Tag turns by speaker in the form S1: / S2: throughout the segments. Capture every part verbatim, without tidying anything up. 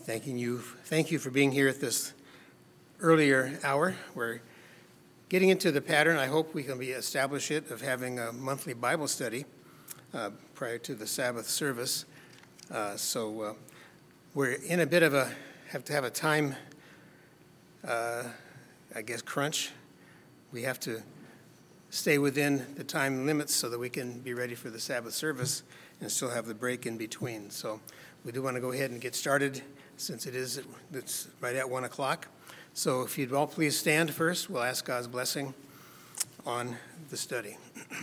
S1: Thanking you, thank you for being here at this earlier hour. We're getting into the pattern. I hope we can be establish it of having a monthly Bible study uh, prior to the Sabbath service. Uh, so uh, we're in a bit of a have to have a time, uh, I guess, crunch. We have to stay within the time limits so that we can be ready for the Sabbath service and still have the break in between. So we do want to go ahead and get started since it is it's right at one o'clock. So if you'd all please stand first, we'll ask God's blessing on the study.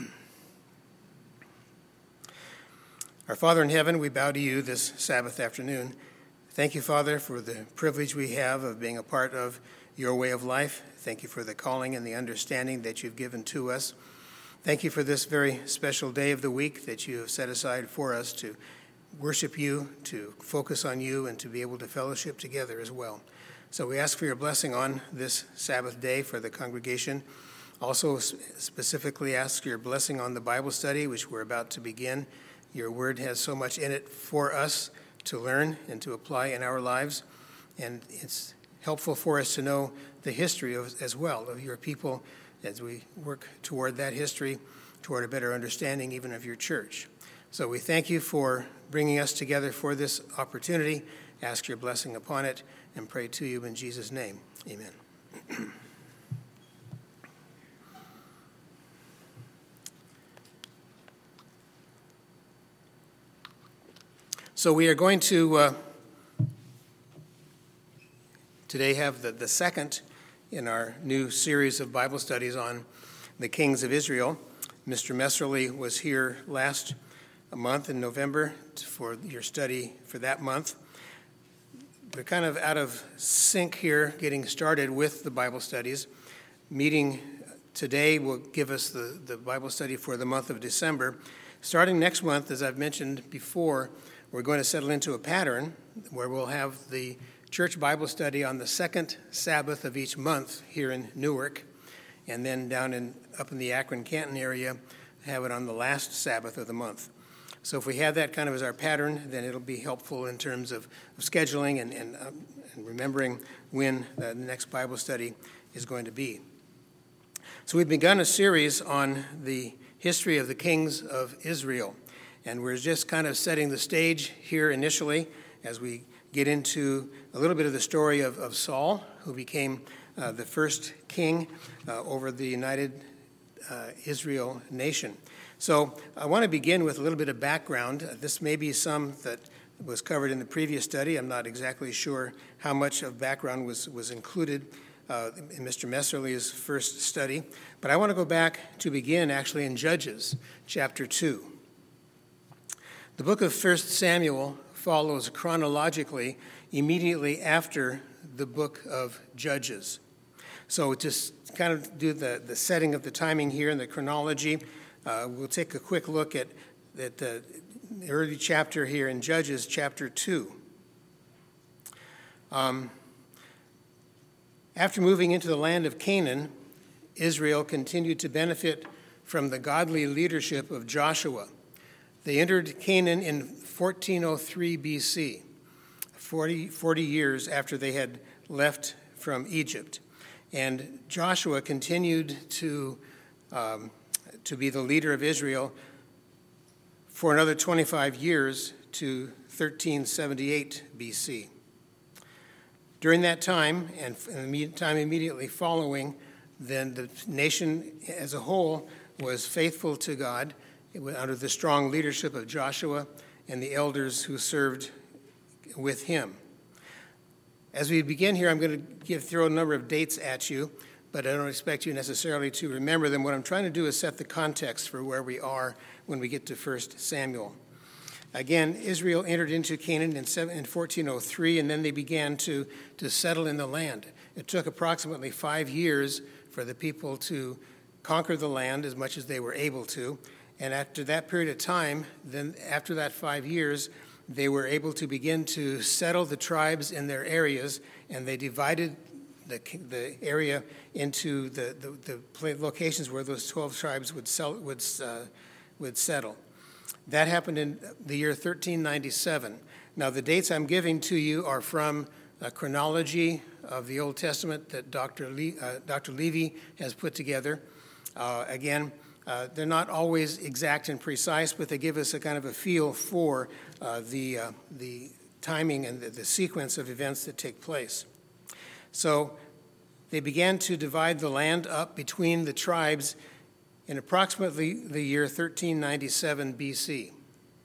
S1: Our Father in heaven, we bow to you this Sabbath afternoon. Thank you, Father, for the privilege we have of being a part of your way of life. Thank you for the calling and the understanding that you've given to us. Thank you for this very special day of the week that you have set aside for us to worship you, to focus on you, and to be able to fellowship together as well. So we ask for your blessing on this Sabbath day for the congregation. Also specifically ask your blessing on the Bible study, which we're about to begin. Your word has so much in it for us to learn and to apply in our lives. And it's helpful for us to know the history of, as well of your people as we work toward that history, toward a better understanding even of your church. So we thank you for bringing us together for this opportunity. Ask your blessing upon it and pray to you in Jesus' name. Amen. So we are going to uh, today have the, the second in our new series of Bible studies on the kings of Israel. Mister Messerly was here last a month in November for your study for that month. We're kind of out of sync here getting started with the Bible studies. Meeting today will give us the, the Bible study for the month of December. Starting next month, as I've mentioned before, we're going to settle into a pattern where we'll have the church Bible study on the second Sabbath of each month here in Newark, and then down in up in the Akron-Canton area, have it on the last Sabbath of the month. So if we have that kind of as our pattern, then it'll be helpful in terms of, of scheduling and, and, um, and remembering when the next Bible study is going to be. So we've begun a series on the history of the kings of Israel, and we're just kind of setting the stage here initially as we get into a little bit of the story of, of Saul, who became uh, the first king uh, over the United uh, Israel nation. So I want to begin with a little bit of background. This may be some that was covered in the previous study. I'm not exactly sure how much of background was, was included uh, in Mister Messerly's first study. But I want to go back to begin actually in Judges chapter two. The book of First Samuel follows chronologically immediately after the book of Judges. So just kind of do the, the setting of the timing here and the chronology. Uh, we'll take a quick look at, at the early chapter here in Judges, chapter two. Um, after moving into the land of Canaan, Israel continued to benefit from the godly leadership of Joshua. They entered Canaan in fourteen oh three B C, forty, forty years after they had left from Egypt. And Joshua continued to um, to be the leader of Israel for another twenty-five years to thirteen seventy-eight B C. During that time, and the time immediately following, then the nation as a whole was faithful to God under the strong leadership of Joshua and the elders who served with him. As we begin here, I'm going to give, throw a number of dates at you, but I don't expect you necessarily to remember them. What I'm trying to do is set the context for where we are when we get to First Samuel. Again, Israel entered into Canaan in fourteen oh three, and then they began to, to settle in the land. It took approximately five years for the people to conquer the land as much as they were able to. And after that period of time, then after that five years, they were able to begin to settle the tribes in their areas, and they divided the the area into the, the, the locations where those twelve tribes would sell, would uh, would settle. That happened in the year thirteen ninety-seven. Now, the dates I'm giving to you are from a chronology of the Old Testament that Doctor Le- uh, Doctor Levy has put together. Uh, again, uh, they're not always exact and precise, but they give us a kind of a feel for uh, the, uh, the timing and the, the sequence of events that take place. So they began to divide the land up between the tribes in approximately the year thirteen ninety-seven B C.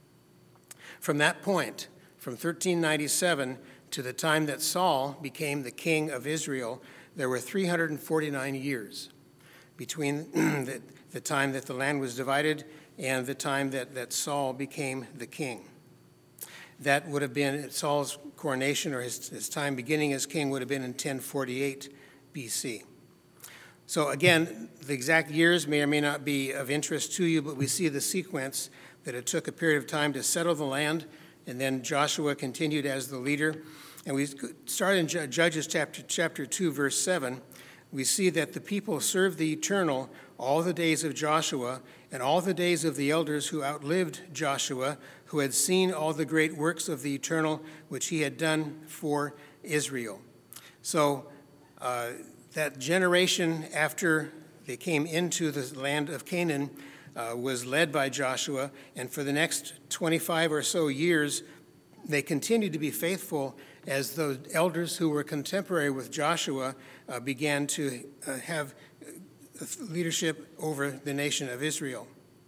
S1: From that point, from thirteen ninety-seven to the time that Saul became the king of Israel, there were three hundred forty-nine years between the, the time that the land was divided and the time that, that Saul became the king. That would have been Saul's coronation, or his, his time beginning as king would have been in ten forty-eight B C. So again, the exact years may or may not be of interest to you, but we see the sequence that it took a period of time to settle the land, and then Joshua continued as the leader. And we start in Judges chapter, chapter two, verse seven. We see that the people served the Eternal all the days of Joshua and all the days of the elders who outlived Joshua, who had seen all the great works of the Eternal which he had done for Israel. So uh, that generation after they came into the land of Canaan uh, was led by Joshua, and for the next twenty-five or so years, they continued to be faithful as the elders who were contemporary with Joshua uh, began to uh, have leadership over the nation of Israel.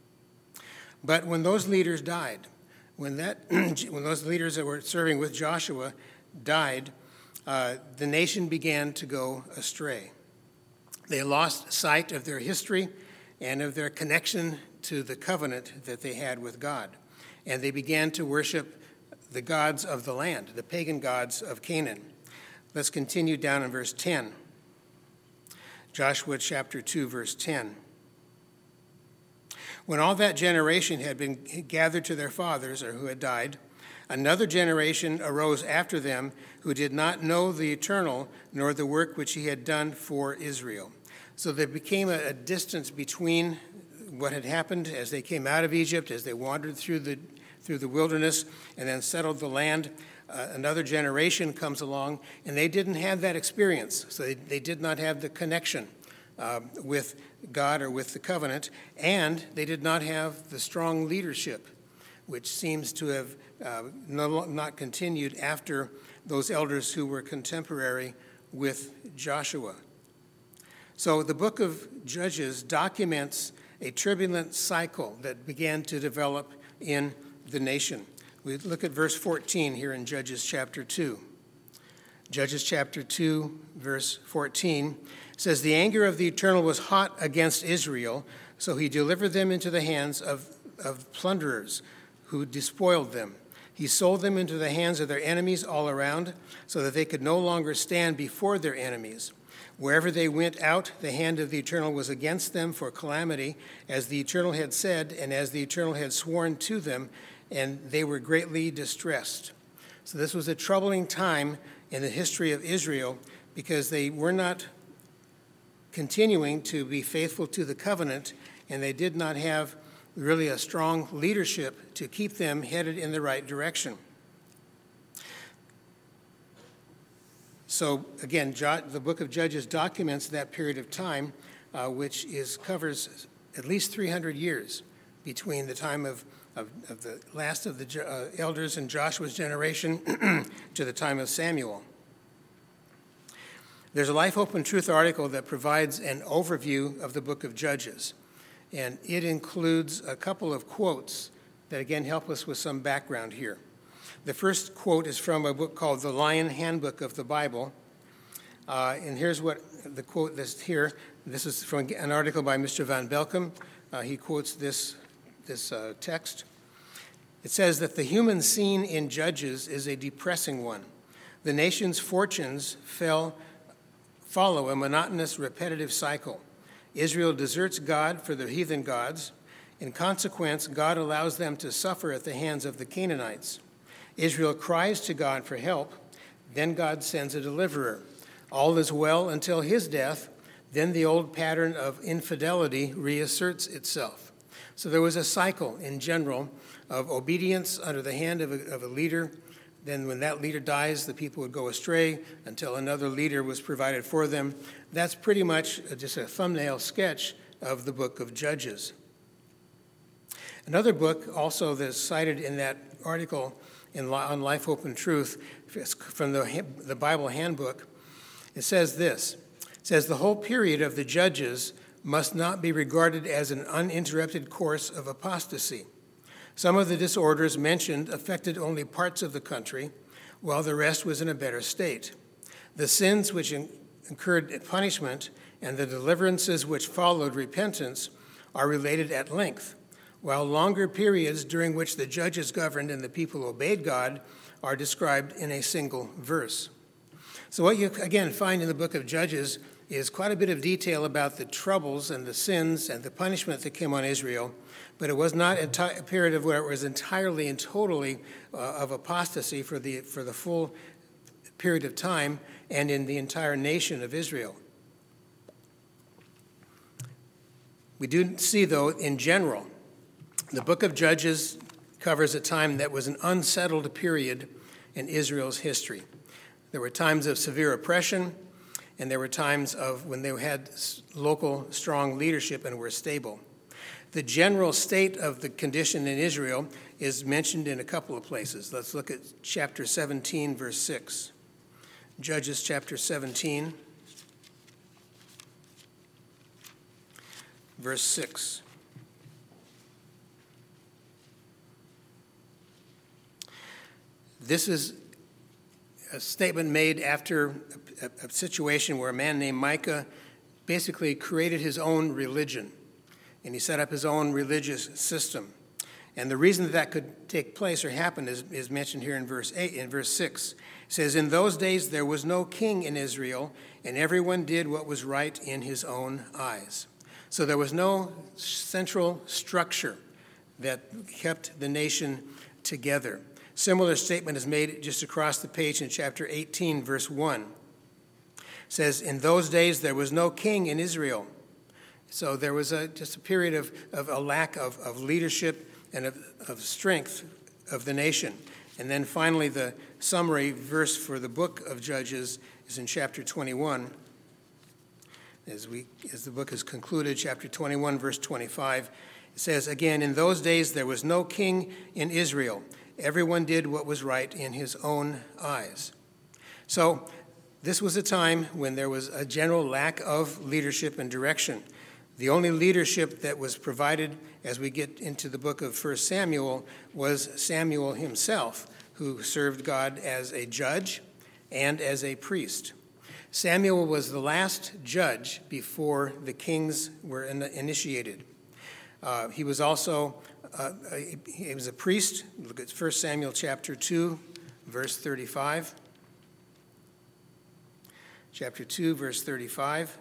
S1: But when those leaders died, when that when those leaders that were serving with Joshua died, uh, the nation began to go astray. They lost sight of their history and of their connection to the covenant that they had with God. And they began to worship the gods of the land, the pagan gods of Canaan. Let's continue down in verse ten. Joshua chapter two, verse ten. When all that generation had been gathered to their fathers, or who had died, another generation arose after them who did not know the Eternal, nor the work which he had done for Israel. So there became a, a distance between what had happened as they came out of Egypt, as they wandered through the through the wilderness and then settled the land. Uh, another generation comes along, and they didn't have that experience. So they, they did not have the connection uh, with God or with the covenant, and they did not have the strong leadership, which seems to have uh, no, not continued after those elders who were contemporary with Joshua. So the book of Judges documents a turbulent cycle that began to develop in the nation. We look at verse fourteen here in Judges chapter two. Judges chapter two, verse fourteen says, "The anger of the Eternal was hot against Israel, so he delivered them into the hands of, of plunderers who despoiled them. He sold them into the hands of their enemies all around, so that they could no longer stand before their enemies. Wherever they went out, the hand of the Eternal was against them for calamity, as the Eternal had said, and as the Eternal had sworn to them, and they were greatly distressed." So this was a troubling time in the history of Israel, because they were not continuing to be faithful to the covenant, and they did not have really a strong leadership to keep them headed in the right direction. So again, the book of Judges documents that period of time, uh, which is covers at least three hundred years between the time of, of, of the last of the uh, elders in Joshua's generation to the time of Samuel. There's a Life Hope and Truth article that provides an overview of the book of Judges, and it includes a couple of quotes that again help us with some background here. The first quote is from a book called The Lion Handbook of the Bible. Uh, and here's what the quote is here. This is from an article by Mister Van Belkom. Uh, he quotes this, this uh, text. It says that the human scene in Judges is a depressing one. The nation's fortunes fell, follow a monotonous, repetitive cycle. Israel deserts God for their heathen gods. In consequence, God allows them to suffer at the hands of the Canaanites. Israel cries to God for help, then God sends a deliverer. All is well until his death, then the old pattern of infidelity reasserts itself. So there was a cycle in general of obedience under the hand of a, of a leader then when that leader dies, the people would go astray until another leader was provided for them. That's pretty much just a thumbnail sketch of the book of Judges. Another book also that's cited in that article in, on Life, Hope, and Truth from the, the Bible Handbook, it says this. It says, the whole period of the Judges must not be regarded as an uninterrupted course of apostasy. Some of the disorders mentioned affected only parts of the country, while the rest was in a better state. The sins which incurred punishment and the deliverances which followed repentance are related at length, while longer periods during which the judges governed and the people obeyed God are described in a single verse. So what you, again, find in the book of Judges is quite a bit of detail about the troubles and the sins and the punishment that came on Israel, but it was not a, t- a period of where it was entirely and totally uh, of apostasy for the, for the full period of time and in the entire nation of Israel. We do see, though, in general, the book of Judges covers a time that was an unsettled period in Israel's history. There were times of severe oppression, and there were times of when they had local strong leadership and were stable. The general state of the condition in Israel is mentioned in a couple of places. Let's look at chapter seventeen, verse six. Judges chapter seventeen, verse six. This is a statement made after a, a situation where a man named Micah basically created his own religion, and he set up his own religious system. And the reason that that could take place or happen is, is mentioned here in verse eight, in verse six. It says, "In those days there was no king in Israel, and everyone did what was right in his own eyes." So there was no central structure that kept the nation together. Similar statement is made just across the page in chapter eighteen, verse one. It says, "In those days there was no king in Israel." So there was a, just a period of, of a lack of, of leadership and of, of strength of the nation. And then finally, the summary verse for the book of Judges is in chapter twenty-one. As, we, as the book is concluded, chapter twenty-one, verse twenty-five, it says, "Again, in those days there was no king in Israel. Everyone did what was right in his own eyes." So this was a time when there was a general lack of leadership and direction. The only leadership that was provided as we get into the book of First Samuel was Samuel himself, who served God as a judge and as a priest. Samuel was the last judge before the kings were in- initiated. Uh, he was also uh, a, he was a priest. Look at First Samuel chapter two, verse thirty-five. Chapter two, verse thirty-five.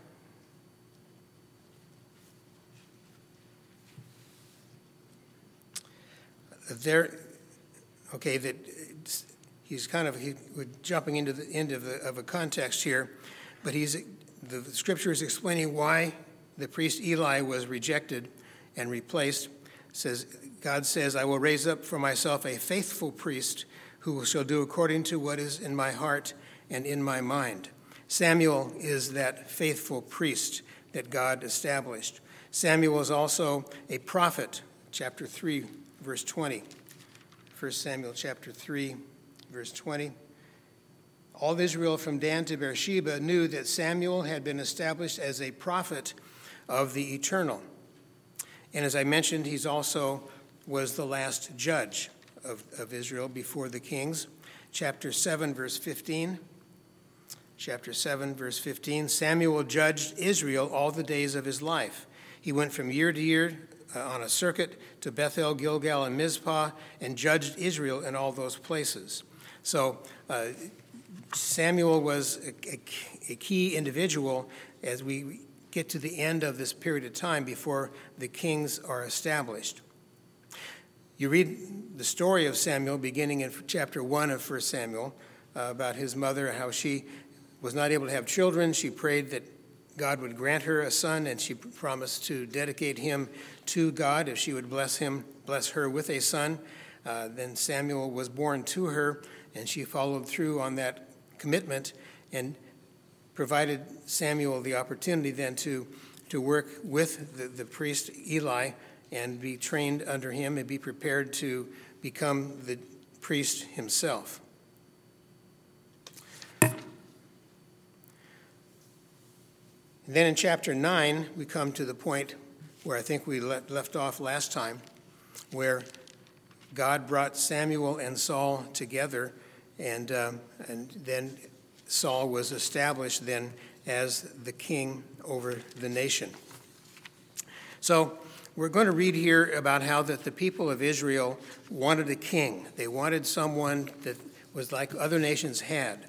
S1: There, okay, that he's kind of he, we're jumping into the end of, the, of a context here, but he's the scripture is explaining why the priest Eli was rejected and replaced. It says God says, "I will raise up for myself a faithful priest who shall do according to what is in my heart and in my mind." Samuel is that faithful priest that God established. Samuel is also a prophet. Chapter three. Verse twenty, First Samuel chapter three, verse twenty. "All Israel from Dan to Beersheba knew that Samuel had been established as a prophet of the Eternal." And as I mentioned, he's also was the last judge of, of Israel before the kings. Chapter seven, verse fifteen. Chapter seven, verse fifteen. "Samuel judged Israel all the days of his life. He went from year to year Uh, on a circuit to Bethel, Gilgal, and Mizpah, and judged Israel in all those places." So uh, Samuel was a, a, a key individual as we get to the end of this period of time before the kings are established. You read the story of Samuel beginning in chapter one of First Samuel uh, about his mother, how she was not able to have children. She prayed that God would grant her a son, and she promised to dedicate him to God if she would bless him, bless her with a son. Uh, then Samuel was born to her, and she followed through on that commitment and provided Samuel the opportunity then to, to work with the, the priest Eli and be trained under him and be prepared to become the priest himself. And then in chapter nine, we come to the point where I think we let, left off last time, where God brought Samuel and Saul together, and um, and then Saul was established then as the king over the nation. So we're going to read here about how that the people of Israel wanted a king. They wanted someone that was like other nations had.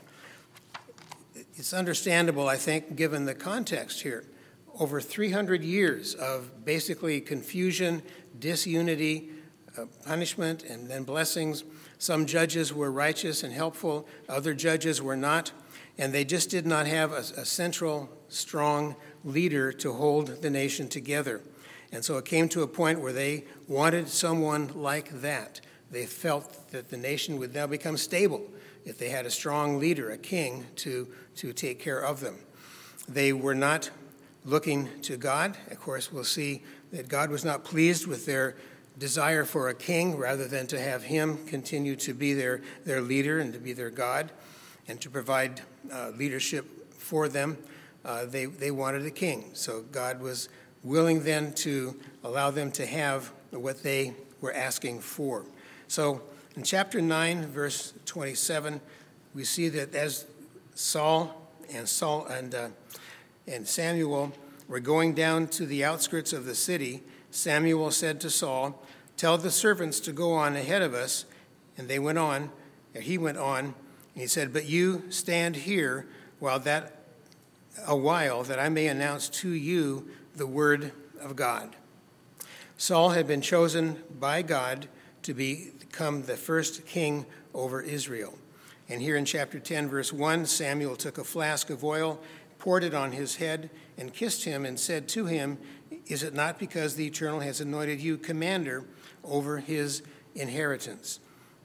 S1: It's understandable, I think, given the context here. Over three hundred years of basically confusion, disunity, uh, punishment, and then blessings. Some judges were righteous and helpful. Other judges were not. And they just did not have a, a central, strong leader to hold the nation together. And so it came to a point where they wanted someone like that. They felt that the nation would now become stable if they had a strong leader, a king, to, to take care of them. They were not looking to God. Of course, we'll see that God was not pleased with their desire for a king, rather than to have him continue to be their, their leader and to be their God and to provide uh, leadership for them. Uh, they, they wanted a king. So God was willing then to allow them to have what they were asking for. So in chapter nine, verse twenty-seven, we see that as Saul and Saul and uh, and Samuel were going down to the outskirts of the city, Samuel said to Saul, "Tell the servants to go on ahead of us." And they went on, and he went on, and he said, "But you stand here while that a while, that I may announce to you the word of God." Saul had been chosen by God to become the first king over Israel. And here in chapter ten, verse one, Samuel took a flask of oil, poured it on his head, and kissed him, and said to him, "Is it not because the Eternal has anointed you commander over his inheritance?"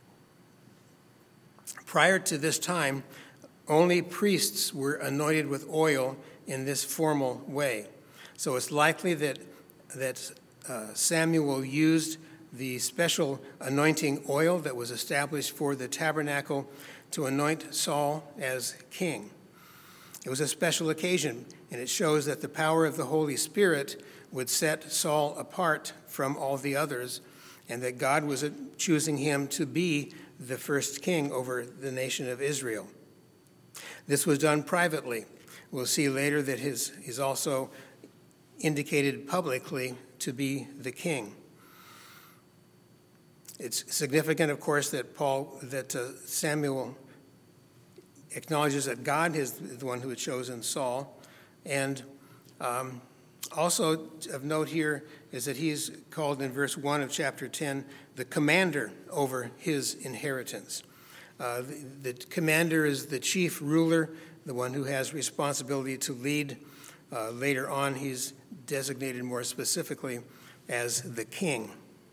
S1: Prior to this time, only priests were anointed with oil in this formal way. So it's likely that, that uh, Samuel used the special anointing oil that was established for the tabernacle to anoint Saul as king. It was a special occasion, and it shows that the power of the Holy Spirit would set Saul apart from all the others, and that God was choosing him to be the first king over the nation of Israel. This was done privately. We'll see later that his, he's also indicated publicly to be the king. It's significant, of course, that Paul, that uh, Samuel acknowledges that God is the one who had chosen Saul. And um, also of note here is that he is called in verse one of chapter ten the commander over his inheritance. Uh, the, the commander is the chief ruler, the one who has responsibility to lead. Uh, later on, he's designated more specifically as the king.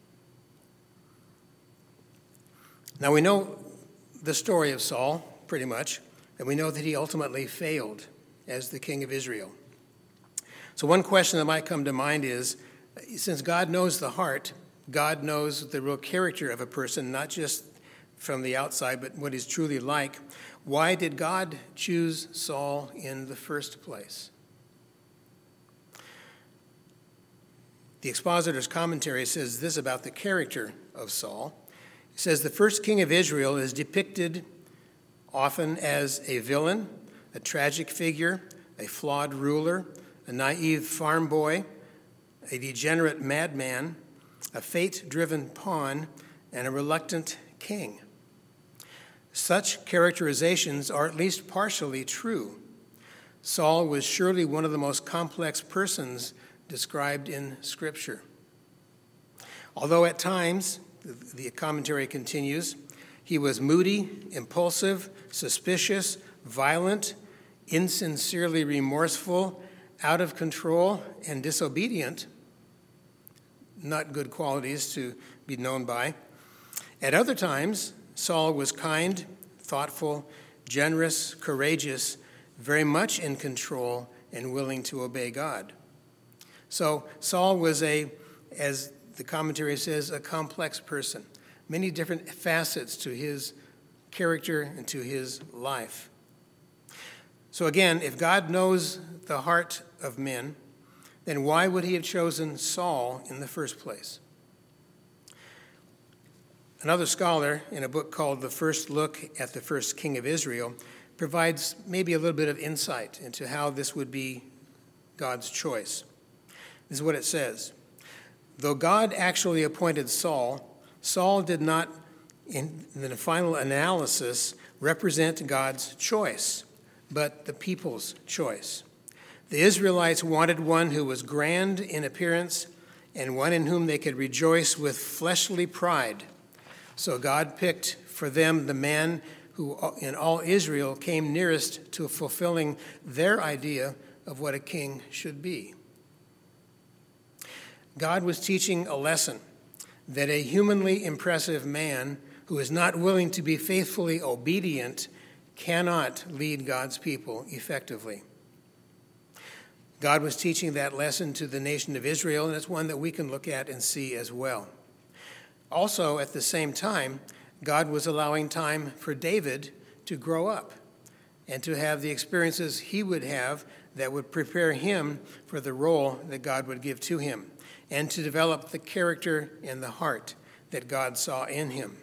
S1: Now, we know the story of Saul, pretty much, and we know that he ultimately failed as the king of Israel. So one question that might come to mind is, since God knows the heart, God knows the real character of a person, not just from the outside, but what he's truly like, why did God choose Saul in the first place? The Expositor's Commentary says this about the character of Saul. It says, the first king of Israel is depicted often as a villain, a tragic figure, a flawed ruler, a naive farm boy, a degenerate madman, a fate-driven pawn, and a reluctant king. Such characterizations are at least partially true. Saul was surely one of the most complex persons described in Scripture. Although at times, the commentary continues, he was moody, impulsive, suspicious, violent, insincerely remorseful, out of control, and disobedient. Not good qualities to be known by. At other times, Saul was kind, thoughtful, generous, courageous, very much in control, and willing to obey God. So Saul was a, as the commentary says, a complex person. Many different facets to his character and to his life. So again, if God knows the heart of men, then why would he have chosen Saul in the first place? Another scholar, in a book called The First Look at the First King of Israel, provides maybe a little bit of insight into how this would be God's choice. This is what it says. Though God actually appointed Saul, Saul did not, in the final analysis, represent God's choice, but the people's choice. The Israelites wanted one who was grand in appearance and one in whom they could rejoice with fleshly pride. So God picked for them the man who in all Israel came nearest to fulfilling their idea of what a king should be. God was teaching a lesson that a humanly impressive man who is not willing to be faithfully obedient cannot lead God's people effectively. God was teaching that lesson to the nation of Israel, and it's one that we can look at and see as well. Also, at the same time, God was allowing time for David to grow up and to have the experiences he would have that would prepare him for the role that God would give to him, and to develop the character and the heart that God saw in him.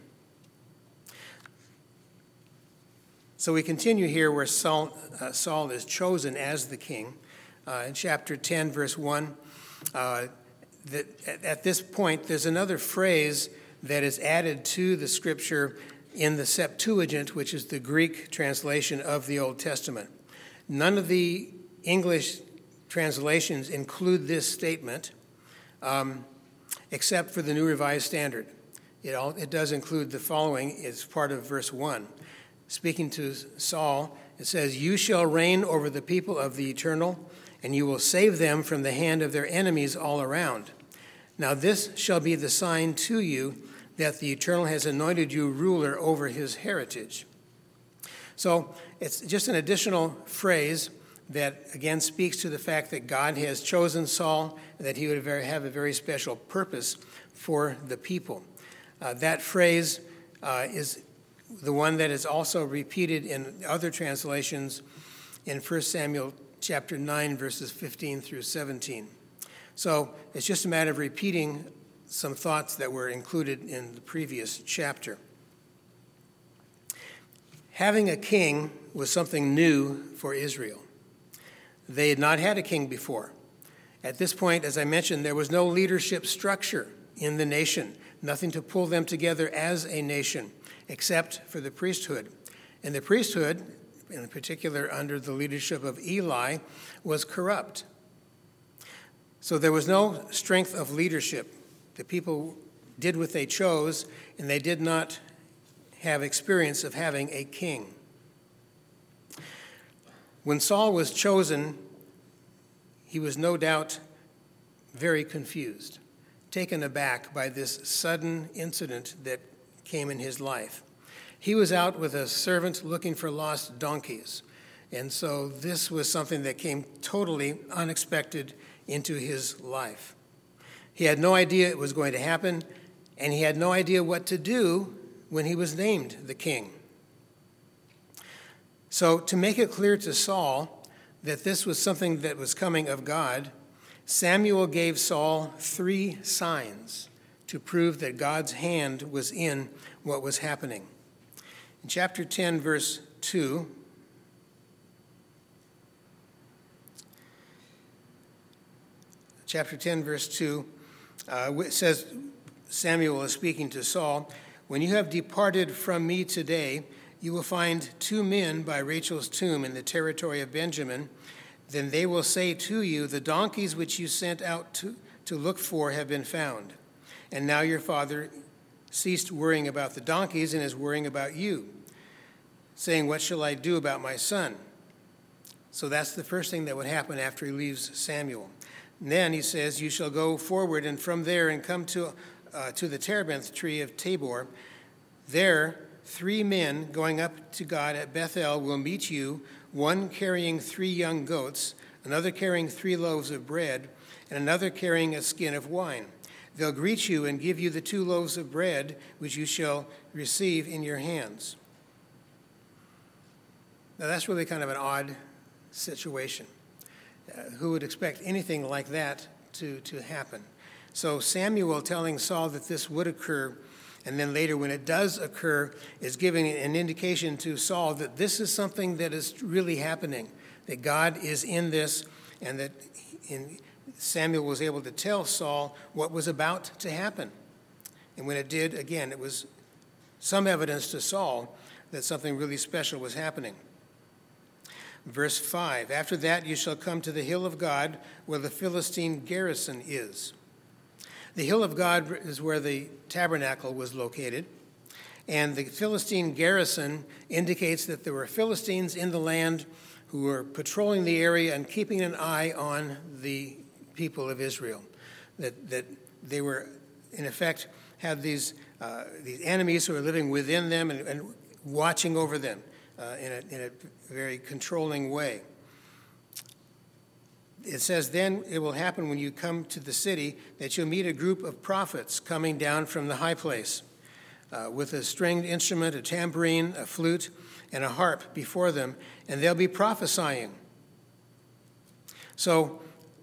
S1: So we continue here where Saul, uh, Saul is chosen as the king. Uh, in chapter ten, verse one, uh, that at, at this point, there's another phrase that is added to the scripture in the Septuagint, which is the Greek translation of the Old Testament. None of the English translations include this statement, um, except for the New Revised Standard. It, all, it does include the following. It's part of verse one. Speaking to Saul, it says, "You shall reign over the people of the Eternal, and you will save them from the hand of their enemies all around. Now this shall be the sign to you that the Eternal has anointed you ruler over his heritage." So it's just an additional phrase that, again, speaks to the fact that God has chosen Saul, and that he would have a very special purpose for the people. Uh, that phrase uh, is the one that is also repeated in other translations in First Samuel chapter nine, verses fifteen through seventeen. So it's just a matter of repeating some thoughts that were included in the previous chapter. Having a king was something new for Israel. They had not had a king before. At this point, as I mentioned, there was no leadership structure in the nation, nothing to pull them together as a nation, except for the priesthood. And the priesthood, in particular under the leadership of Eli, was corrupt. So there was no strength of leadership. The people did what they chose, and they did not have experience of having a king. When Saul was chosen, he was no doubt very confused, taken aback by this sudden incident that came in his life. He was out with a servant looking for lost donkeys, and so this was something that came totally unexpected into his life. He had no idea it was going to happen, and he had no idea what to do when he was named the king. So to make it clear to Saul that this was something that was coming of God, Samuel gave Saul three signs to prove that God's hand was in what was happening. In chapter ten, verse two, chapter ten, verse two, uh, it says, Samuel is speaking to Saul, "When you have departed from me today, you will find two men by Rachel's tomb in the territory of Benjamin. Then they will say to you, 'The donkeys which you sent out to, to look for have been found.' And now your father ceased worrying about the donkeys and is worrying about you, saying, 'What shall I do about my son?'" So that's the first thing that would happen after he leaves Samuel. And then he says, "You shall go forward and from there and come to, uh, to the terebinth tree of Tabor. There three men going up to God at Bethel will meet you, one carrying three young goats, another carrying three loaves of bread, and another carrying a skin of wine. They'll greet you and give you the two loaves of bread, which you shall receive in your hands. Now, that's really kind of an odd situation. Uh, who would expect anything like that to, to happen? So Samuel telling Saul that this would occur, and then later when it does occur, is giving an indication to Saul that this is something that is really happening, that God is in this, and that in, Samuel was able to tell Saul what was about to happen. And when it did, again, it was some evidence to Saul that something really special was happening. Verse five, after that you shall come to the hill of God, where the Philistine garrison is. The hill of God is where the tabernacle was located, and the Philistine garrison indicates that there were Philistines in the land who were patrolling the area and keeping an eye on the people of Israel, that that they were, in effect, had these uh, these enemies who were living within them and, and watching over them uh, in, a, in a very controlling way. It says, then it will happen when you come to the city that you'll meet a group of prophets coming down from the high place uh, with a stringed instrument, a tambourine, a flute, and a harp before them, and they'll be prophesying. So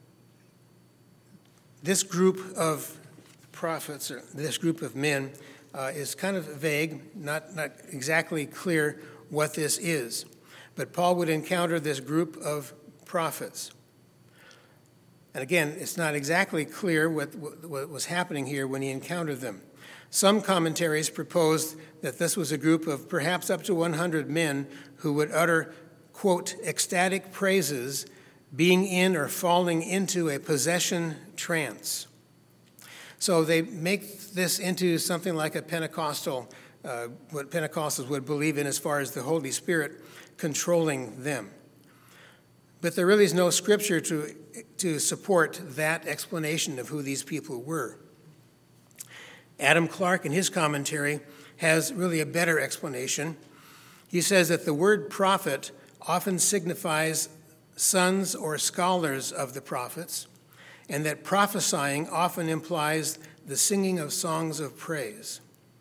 S1: this group of prophets, or this group of men, uh, is kind of vague, not, not exactly clear what this is. But Paul would encounter this group of prophets. And again, it's not exactly clear what, what was happening here when he encountered them. Some commentaries proposed that this was a group of perhaps up to one hundred men who would utter, quote, ecstatic praises, being in or falling into a possession trance. So they make this into something like a Pentecostal, uh, what Pentecostals would believe in as far as the Holy Spirit controlling them. But there really is no scripture to, to support that explanation of who these people were. Adam Clarke, in his commentary, has really a better explanation. He says that the word prophet often signifies sons or scholars of the prophets, and that prophesying often implies the singing of songs of praise.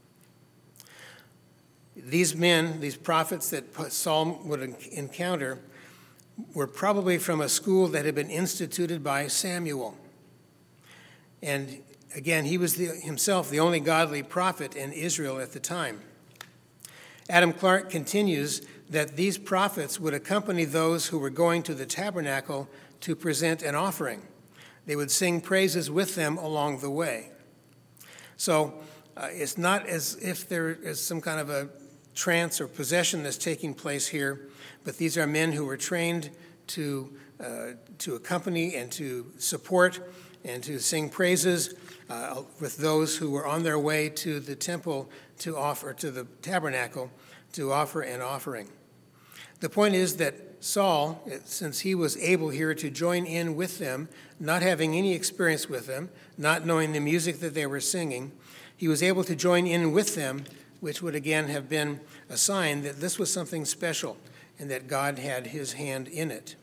S1: These men, these prophets that Saul would encounter, were probably from a school that had been instituted by Samuel. And again, he was the, himself the only godly prophet in Israel at the time. Adam Clarke continues that these prophets would accompany those who were going to the tabernacle to present an offering. They would sing praises with them along the way. So uh, it's not as if there is some kind of a trance or possession that's taking place here, but these are men who were trained to uh, to accompany and to support and to sing praises uh, with those who were on their way to the temple to offer, to the tabernacle, to offer an offering. The point is that Saul, since he was able here to join in with them, not having any experience with them, not knowing the music that they were singing, he was able to join in with them, which would again have been a sign that this was something special and that God had his hand in it.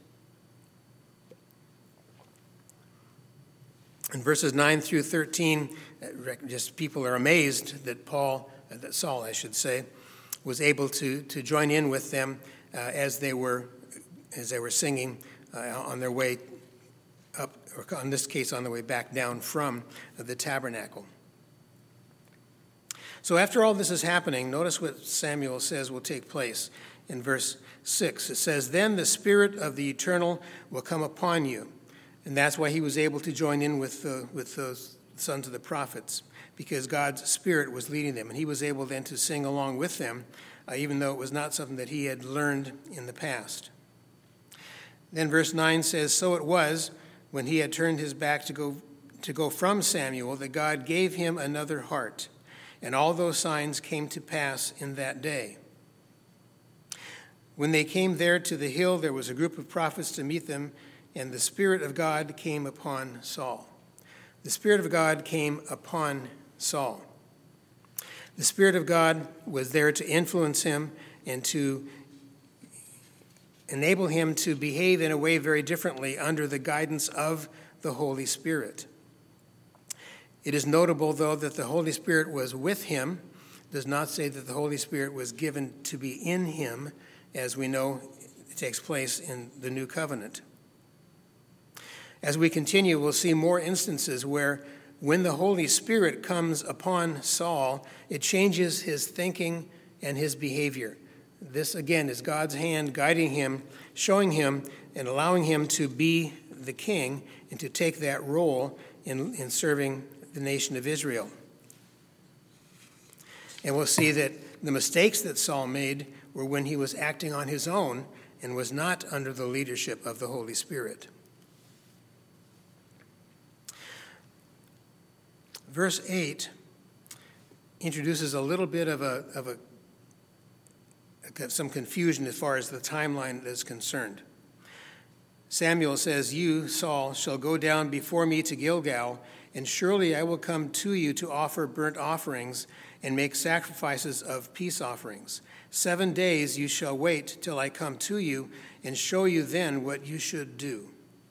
S1: In verses nine through thirteen, just people are amazed that Paul, that Saul, I should say, was able to, to join in with them uh, as they were as they were singing uh, on their way up, or in this case, on their way back down from the tabernacle. So after all this is happening, notice what Samuel says will take place. In verse six, it says, then the Spirit of the Eternal will come upon you. And that's why he was able to join in with the, with those sons of the prophets, because God's Spirit was leading them. And he was able then to sing along with them, uh, even though it was not something that he had learned in the past. Then verse nine says, so it was, when he had turned his back to go, to go from Samuel, that God gave him another heart. And all those signs came to pass in that day. When they came there to the hill, there was a group of prophets to meet them, and the Spirit of God came upon Saul. The Spirit of God came upon Saul. The Spirit of God was there to influence him and to enable him to behave in a way very differently under the guidance of the Holy Spirit. It is notable, though, that the Holy Spirit was with him. It does not say that the Holy Spirit was given to be in him, as we know it takes place in the New Covenant. As we continue, we'll see more instances where when the Holy Spirit comes upon Saul, it changes his thinking and his behavior. This, again, is God's hand guiding him, showing him, and allowing him to be the king and to take that role in, in serving the nation of Israel. And we'll see that the mistakes that Saul made were when he was acting on his own and was not under the leadership of the Holy Spirit. Verse eight introduces a little bit of a of a some confusion as far as the timeline is concerned. Samuel says, "You, Saul, shall go down before me to Gilgal, and surely I will come to you to offer burnt offerings and make sacrifices of peace offerings. Seven days you shall wait till I come to you and show you then what you should do."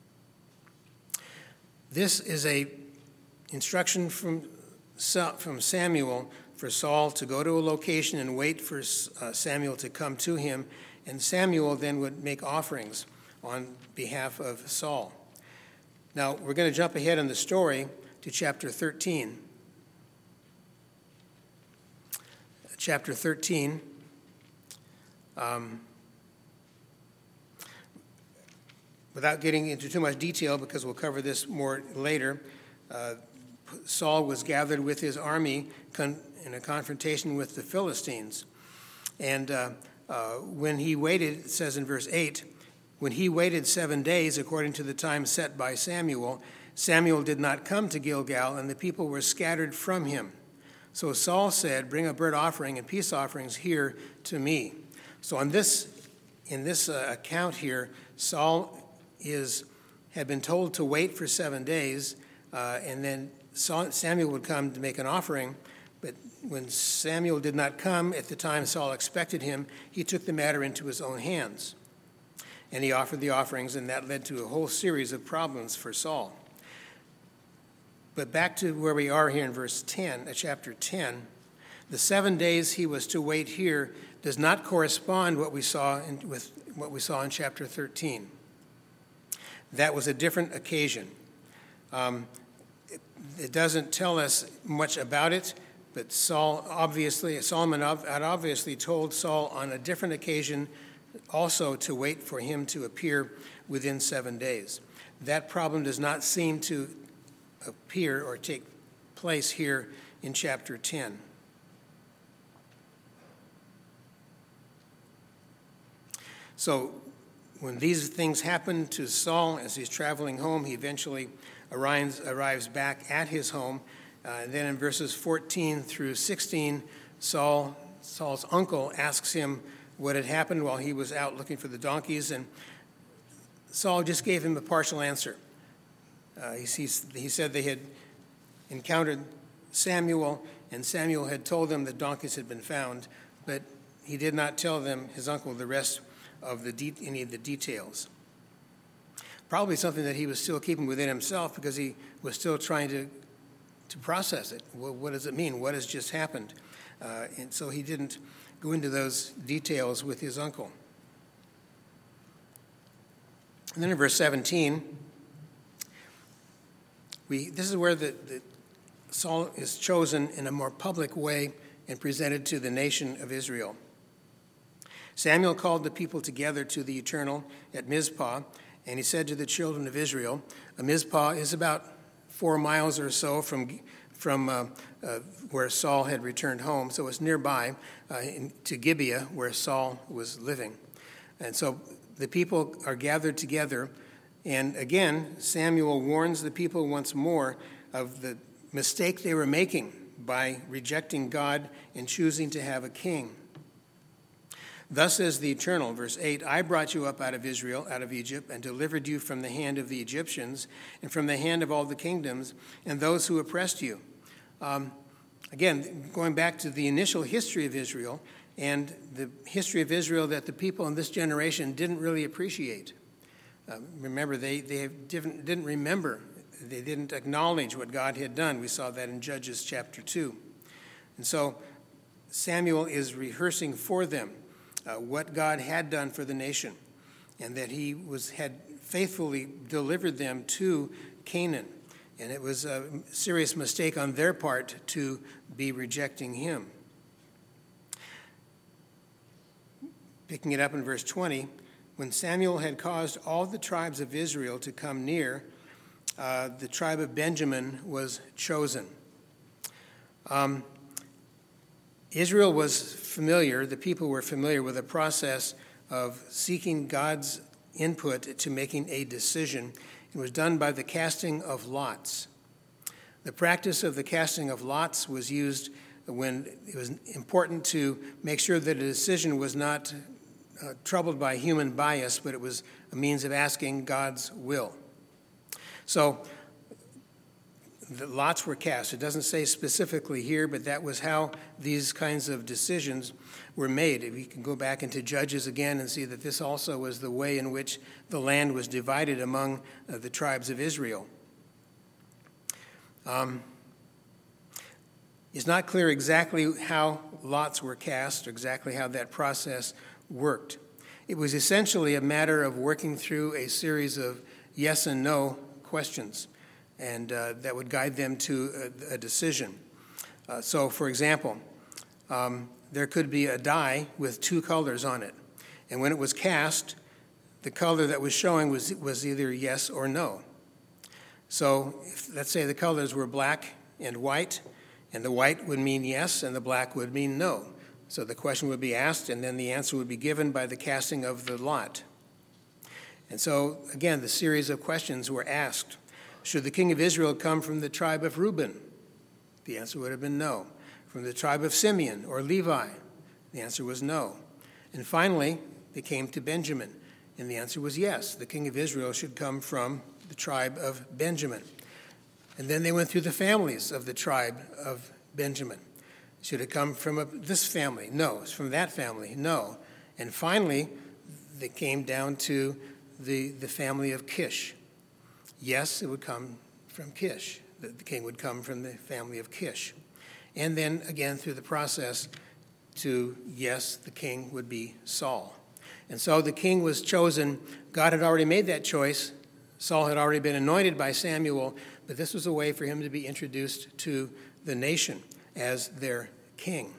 S1: This is a instruction from, from Samuel for Saul to go to a location and wait for uh, Samuel to come to him, and Samuel then would make offerings on behalf of Saul. Now, we're going to jump ahead in the story to chapter thirteen. Chapter thirteen. Um, without getting into too much detail, because we'll cover this more later, uh, Saul was gathered with his army con- in a confrontation with the Philistines. And uh, uh, when he waited, it says in verse eight, when he waited seven days according to the time set by Samuel, Samuel did not come to Gilgal, and the people were scattered from him. So Saul said, "Bring a burnt offering and peace offerings here to me." So on this, in this uh, account here, Saul is had been told to wait for seven days, uh, and then Samuel would come to make an offering. But when Samuel did not come at the time Saul expected him, he took the matter into his own hands. And he offered the offerings, and that led to a whole series of problems for Saul. But back to where we are here in verse ten, uh, chapter ten, the seven days he was to wait here does not correspond what we saw in, with what we saw in chapter thirteen. That was a different occasion. Um, it, it doesn't tell us much about it, but Saul obviously, Solomon had obviously told Saul on a different occasion also to wait for him to appear within seven days. That problem does not seem to appear or take place here in chapter ten. So when these things happen to Saul as he's traveling home, he eventually arrives, arrives back at his home. Uh, and then in verses fourteen through sixteen, Saul, Saul's uncle asks him what had happened while he was out looking for the donkeys, and Saul just gave him a partial answer. Uh, he, he, he said they had encountered Samuel, and Samuel had told them that donkeys had been found, but he did not tell them, his uncle, the rest of the de- any of the details. Probably something that he was still keeping within himself because he was still trying to, to process it. Well, what does it mean? What has just happened? Uh, and so he didn't go into those details with his uncle. And then in verse seventeen, we this is where the, the Saul is chosen in a more public way and presented to the nation of Israel. Samuel called the people together to the Eternal at Mizpah, and he said to the children of Israel, Mizpah is about four miles or so from from uh, uh, where Saul had returned home, so it's nearby uh, in, to Gibeah, where Saul was living. And so the people are gathered together, and again, Samuel warns the people once more of the mistake they were making by rejecting God and choosing to have a king. Thus says the Eternal, verse eight, I brought you up out of Israel, out of Egypt, and delivered you from the hand of the Egyptians and from the hand of all the kingdoms and those who oppressed you. Um, again, going back to the initial history of Israel and the history of Israel that the people in this generation didn't really appreciate. Uh, remember, they, they didn't, didn't remember, they didn't acknowledge what God had done. We saw that in Judges chapter two. And so Samuel is rehearsing for them uh, what God had done for the nation, and that he was had faithfully delivered them to Canaan. And it was a serious mistake on their part to be rejecting him. Picking it up in verse twenty, when Samuel had caused all the tribes of Israel to come near, uh, the tribe of Benjamin was chosen. Um, Israel was familiar, the people were familiar with the process of seeking God's input to making a decision. It was done by the casting of lots. The practice of the casting of lots was used when it was important to make sure that a decision was not uh, troubled by human bias, but it was a means of asking God's will. So the lots were cast. It doesn't say specifically here, but that was how these kinds of decisions were made. We can go back into Judges again and see that this also was the way in which the land was divided among uh, the tribes of Israel. Um, it's not clear exactly how lots were cast, or exactly how that process worked. It was essentially a matter of working through a series of yes and no questions, and uh, that would guide them to a, a decision. Uh, so, for example, um, there could be a die with two colors on it, and when it was cast, the color that was showing was, was either yes or no. So, if, let's say the colors were black and white, and the white would mean yes, and the black would mean no. So the question would be asked, and then the answer would be given by the casting of the lot. And so, again, the series of questions were asked. Should the king of Israel come from the tribe of Reuben? The answer would have been no. From the tribe of Simeon or Levi? The answer was no. And finally, they came to Benjamin, and the answer was yes. The king of Israel should come from the tribe of Benjamin. And then they went through the families of the tribe of Benjamin. Should it come from a, this family? No. It's from that family? No. And finally, they came down to the, the family of Kish. Yes, it would come from Kish. The, the king would come from the family of Kish. And then again through the process to, yes, the king would be Saul. And so the king was chosen. God had already made that choice. Saul had already been anointed by Samuel, but this was a way for him to be introduced to the nation as their king.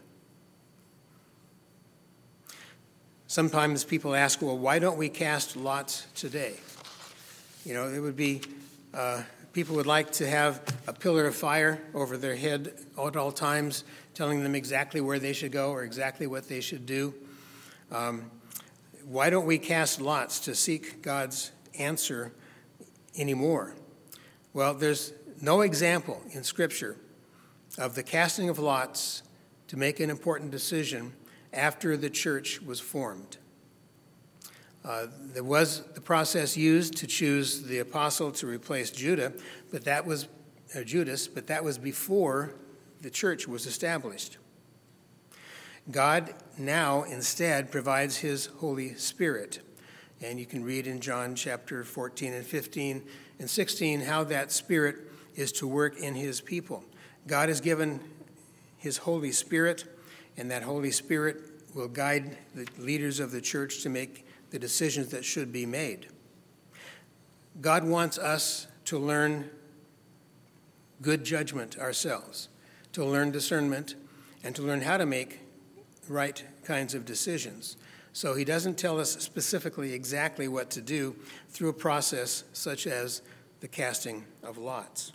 S1: Sometimes people ask, well, why don't we cast lots today? You know, it would be, uh, people would like to have a pillar of fire over their head at all times, telling them exactly where they should go or exactly what they should do. Um, why don't we cast lots to seek God's answer anymore? Well, there's no example in Scripture of the casting of lots to make an important decision after the church was formed. Uh, there was the process used to choose the apostle to replace Judah, but that was uh, Judas, but that was before the church was established. God now instead provides his Holy Spirit. And you can read in John chapter fourteen and fifteen and sixteen how that Spirit is to work in his people. God has given his Holy Spirit, and that Holy Spirit will guide the leaders of the church to make the decisions that should be made. God wants us to learn good judgment ourselves, to learn discernment, and to learn how to make right kinds of decisions. So he doesn't tell us specifically exactly what to do through a process such as the casting of lots.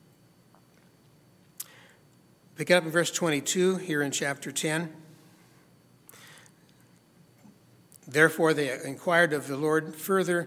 S1: Pick it up in verse twenty-two here in chapter ten. Therefore they inquired of the Lord further.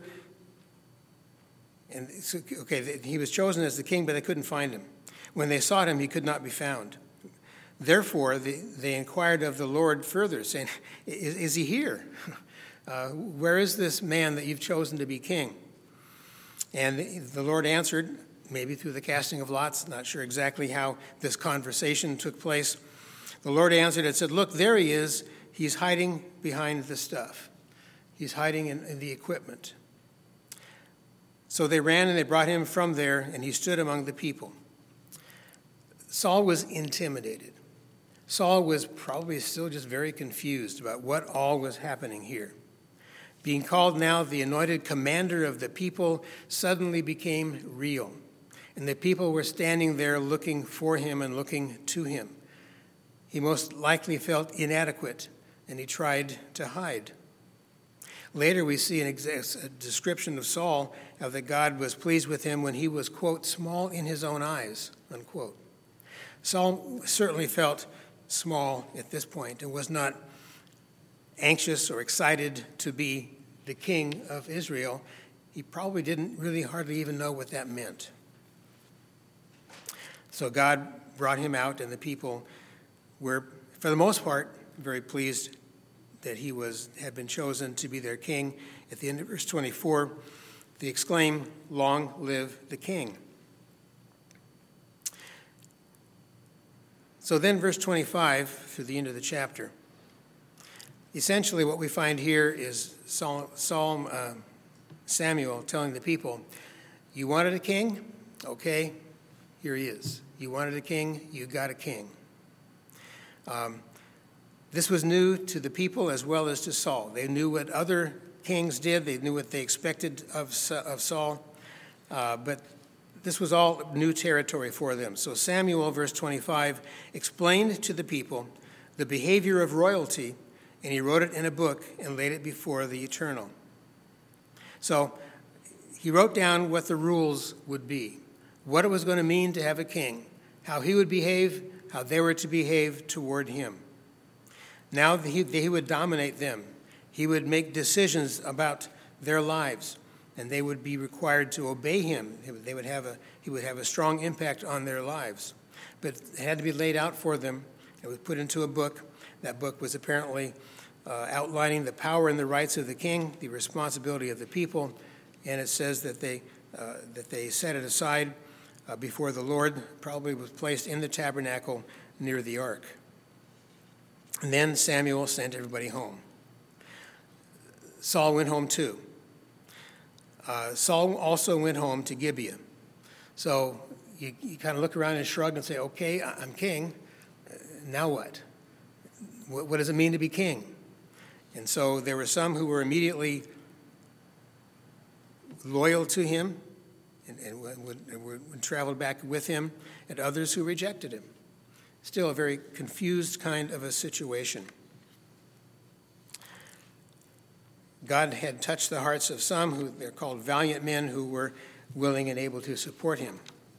S1: And okay, he was chosen as the king, but they couldn't find him. When they sought him, he could not be found. Therefore they, they inquired of the Lord further, saying, is, is he here? Uh, where is this man that you've chosen to be king? And the, the Lord answered, maybe through the casting of lots. Not sure exactly how this conversation took place. The Lord answered and said, "Look, there he is. He's hiding behind the stuff. He's hiding in, in the equipment." So they ran and they brought him from there, and he stood among the people. Saul was intimidated. Saul was probably still just very confused about what all was happening here. Being called now the anointed commander of the people suddenly became real. And the people were standing there looking for him and looking to him. He most likely felt inadequate, and he tried to hide. Later we see an ex- a description of Saul, how that God was pleased with him when he was, quote, small in his own eyes, unquote. Saul certainly felt small at this point and was not anxious or excited to be the king of Israel. He probably didn't really hardly even know what that meant. So God brought him out, and the people were, for the most part, very pleased that he was had been chosen to be their king. At the end of verse twenty-four, they exclaim, "Long live the king." So then verse twenty-five through the end of the chapter. Essentially what we find here is Psalm uh, Samuel telling the people, you wanted a king? Okay, here he is. You wanted a king? You got a king. Um, this was new to the people as well as to Saul. They knew what other kings did. They knew what they expected of, of Saul. Uh, but this was all new territory for them. So Samuel, verse twenty-five, explained to the people the behavior of royalty, and he wrote it in a book and laid it before the Eternal. So he wrote down what the rules would be, what it was going to mean to have a king, how he would behave, how they were to behave toward him. Now he, he would dominate them. He would make decisions about their lives, and they would be required to obey him. They would have a, he would have a strong impact on their lives. But it had to be laid out for them. It was put into a book. That book was apparently uh, outlining the power and the rights of the king, the responsibility of the people, and it says that they uh, that they set it aside uh, before the Lord, probably was placed in the tabernacle near the ark. And then Samuel sent everybody home. Saul went home too. Uh, Saul also went home to Gibeah. So you, you kind of look around and shrug and say, okay, I'm king. Uh, now what? what? What does it mean to be king? And so there were some who were immediately loyal to him and, and would, would, would travel back with him, and others who rejected him. Still a very confused kind of a situation. God had touched the hearts of some who they're called valiant men who were willing and able to support him.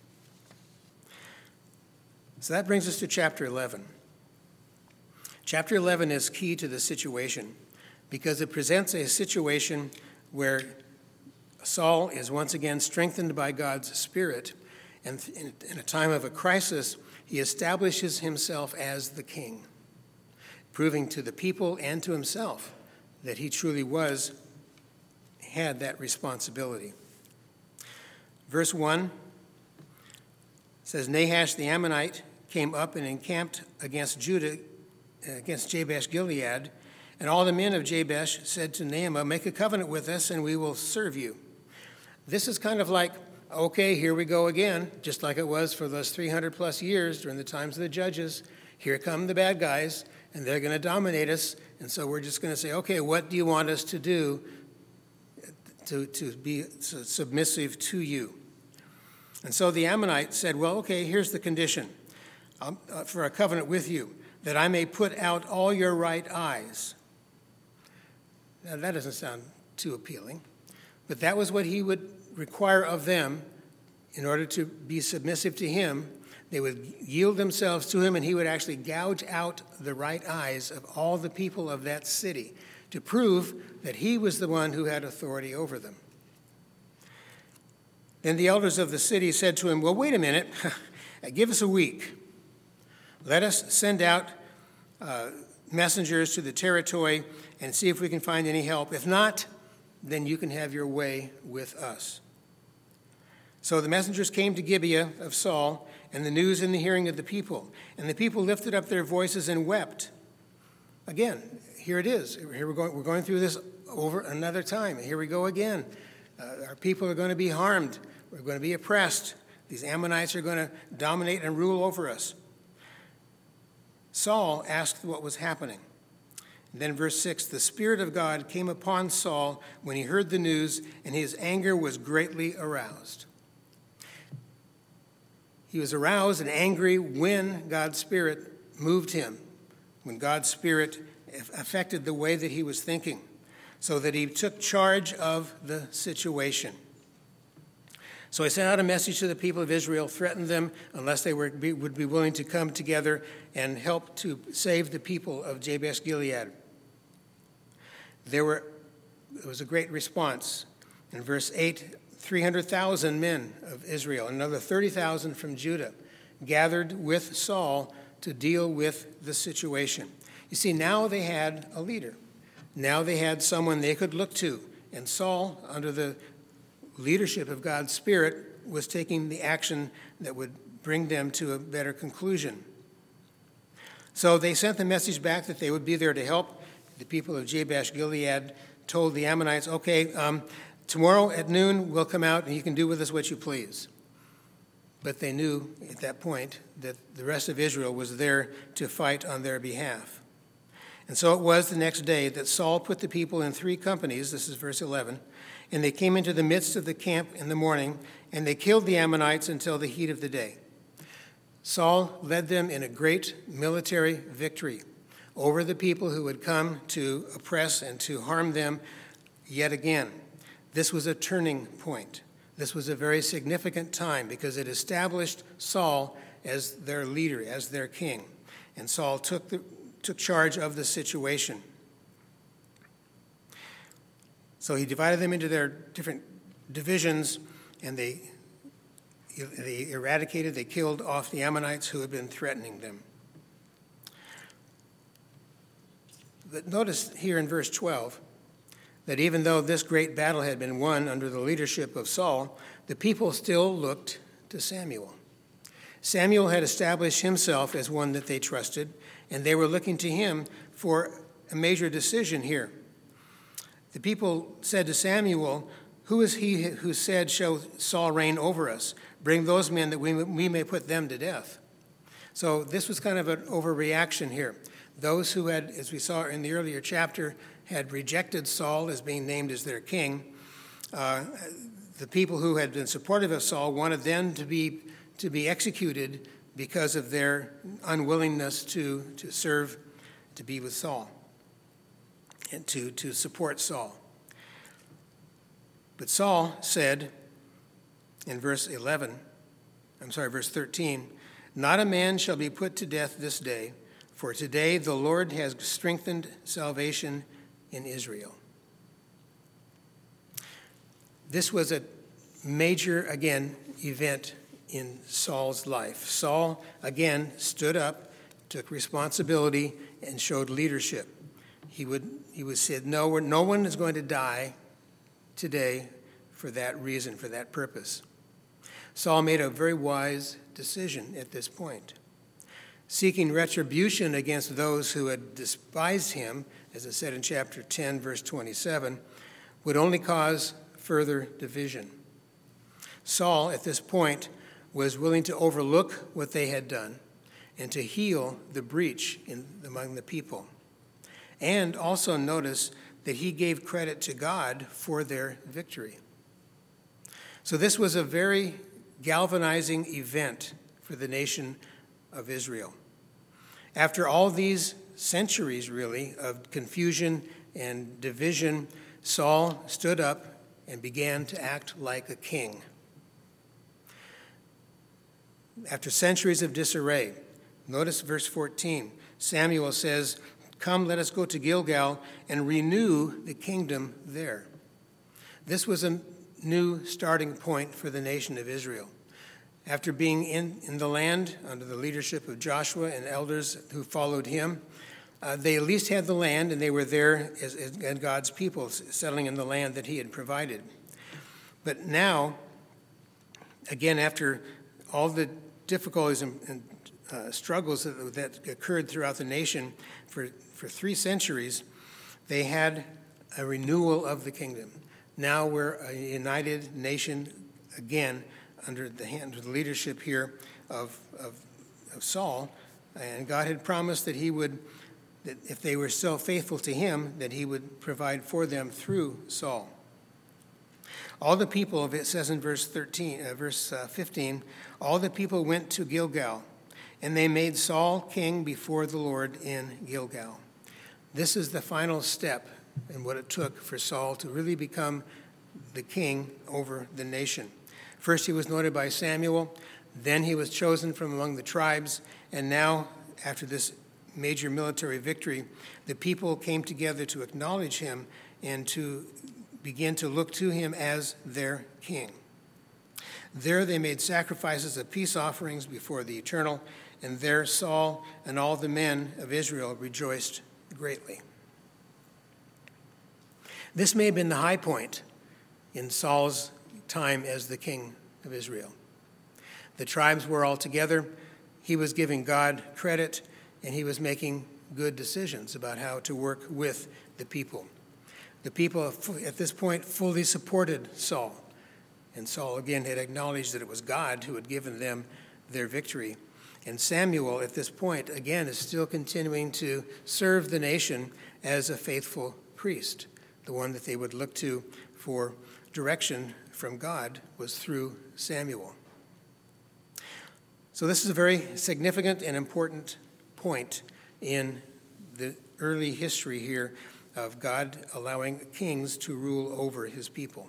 S1: So that brings us to chapter eleven. Chapter eleven is key to the situation because it presents a situation where Saul is once again strengthened by God's Spirit, and in a time of a crisis, he establishes himself as the king, proving to the people and to himself that he truly was, had that responsibility. Verse one says, Nahash the Ammonite came up and encamped against Judah, against Jabesh Gilead, and all the men of Jabesh said to Naamah, make a covenant with us and we will serve you. This is kind of like, okay, here we go again, just like it was for those three hundred plus years during the times of the judges. Here come the bad guys, and they're going to dominate us. And so we're just going to say, okay, what do you want us to do to, to be submissive to you? And so the Ammonite said, well, okay, here's the condition um, uh, for a covenant with you, that I may put out all your right eyes. Now, that doesn't sound too appealing, but that was what he would require of them in order to be submissive to him. They would yield themselves to him, and he would actually gouge out the right eyes of all the people of that city to prove that he was the one who had authority over them. Then the elders of the city said to him, well, wait a minute, give us a week. Let us send out uh, messengers to the territory and see if we can find any help. If not, then you can have your way with us. So the messengers came to Gibeah of Saul, and the news in the hearing of the people. And the people lifted up their voices and wept. Again, here it is. Here we're going, we're going through this over another time. Here we go again. Uh, our people are going to be harmed. We're going to be oppressed. These Ammonites are going to dominate and rule over us. Saul asked what was happening. And then verse six, the Spirit of God came upon Saul when he heard the news, and his anger was greatly aroused. He was aroused and angry when God's Spirit moved him, when God's Spirit affected the way that he was thinking, so that he took charge of the situation. So he sent out a message to the people of Israel, threatened them unless they were, be, would be willing to come together and help to save the people of Jabesh Gilead. There were, it was a great response. In verse eight, three hundred thousand men of Israel, another thirty thousand from Judah, gathered with Saul to deal with the situation. You see, now they had a leader. Now they had someone they could look to. And Saul, under the leadership of God's Spirit, was taking the action that would bring them to a better conclusion. So they sent the message back that they would be there to help. The people of Jabesh Gilead told the Ammonites, okay, um, tomorrow at noon we'll come out and you can do with us what you please. But they knew at that point that the rest of Israel was there to fight on their behalf. And so it was the next day that Saul put the people in three companies, this is verse eleven, and they came into the midst of the camp in the morning, and they killed the Ammonites until the heat of the day. Saul led them in a great military victory over the people who had come to oppress and to harm them yet again. This was a turning point. This was a very significant time because it established Saul as their leader, as their king. And Saul took the, took charge of the situation. So he divided them into their different divisions, and they, they eradicated, they killed off the Ammonites who had been threatening them. But notice here in verse twelve that even though this great battle had been won under the leadership of Saul, the people still looked to Samuel. Samuel had established himself as one that they trusted, and they were looking to him for a major decision here. The people said to Samuel, "Who is he who said, 'Shall Saul reign over us? Bring those men that we, we may put them to death.'" So this was kind of an overreaction here. Those who had, as we saw in the earlier chapter, had rejected Saul as being named as their king. Uh, the people who had been supportive of Saul wanted them to be to be executed because of their unwillingness to, to serve, to be with Saul, and to, to support Saul. But Saul said in verse eleven, I'm sorry, verse thirteen, "Not a man shall be put to death this day, for today the Lord has strengthened salvation in Israel." This was a major, again, event in Saul's life. Saul, again, stood up, took responsibility, and showed leadership. He would he was said, no, no one is going to die today for that reason, for that purpose. Saul made a very wise decision at this point. Seeking retribution against those who had despised him, as it said in chapter ten, verse twenty-seven, would only cause further division. Saul, at this point, was willing to overlook what they had done and to heal the breach in, among the people. And also notice that he gave credit to God for their victory. So this was a very galvanizing event for the nation of Israel. After all these centuries, really, of confusion and division, Saul stood up and began to act like a king. After centuries of disarray, notice verse fourteen. Samuel says, "Come, let us go to Gilgal and renew the kingdom there." This was a new starting point for the nation of Israel. After being in, in the land under the leadership of Joshua and elders who followed him, uh, they at least had the land, and they were there as, as God's people, settling in the land that he had provided. But now, again, after all the difficulties and, and uh, struggles that, that occurred throughout the nation for, for three centuries, they had a renewal of the kingdom. Now we're a united nation again under the hand of the leadership here of, of, of Saul. And God had promised that he would, that if they were still faithful to him, that he would provide for them through Saul. All the people, it says in verse thirteen, uh, verse uh, fifteen, all the people went to Gilgal, and they made Saul king before the Lord in Gilgal. This is the final step in what it took for Saul to really become the king over the nation. First, he was anointed by Samuel. Then he was chosen from among the tribes. And now, after this major military victory, the people came together to acknowledge him and to begin to look to him as their king. There they made sacrifices of peace offerings before the Eternal, and there Saul and all the men of Israel rejoiced greatly. This may have been the high point in Saul's time as the king of Israel. The tribes were all together. He was giving God credit, and he was making good decisions about how to work with the people. The people at this point fully supported Saul, and Saul again had acknowledged that it was God who had given them their victory. And Samuel at this point again is still continuing to serve the nation as a faithful priest. The one that they would look to for direction from God was through Samuel. So this is a very significant and important point in the early history here of God allowing kings to rule over his people.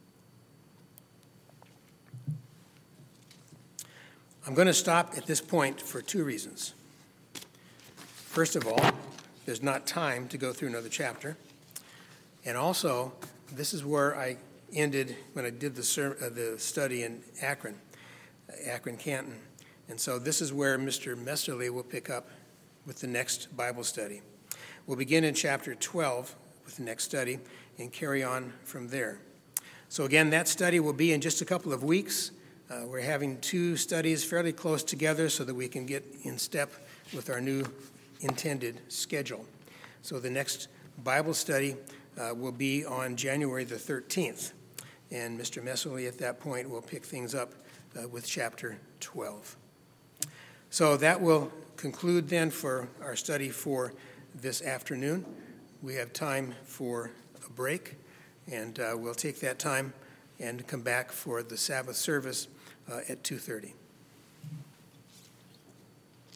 S1: I'm going to stop at this point for two reasons. First of all, there's not time to go through another chapter. And also, this is where I ended when I did the, ser- uh, the study in Akron, uh, Akron, Canton. And so this is where Mister Messerly will pick up with the next Bible study. We'll begin in chapter twelve with the next study and carry on from there. So again, that study will be in just a couple of weeks. Uh, we're having two studies fairly close together so that we can get in step with our new intended schedule. So the next Bible study uh, will be on January the thirteenth. And Mister Messerly at that point will pick things up uh, with chapter twelve. So that will conclude then for our study for this afternoon. We have time for a break, and uh, we'll take that time and come back for the Sabbath service uh, at two thirty.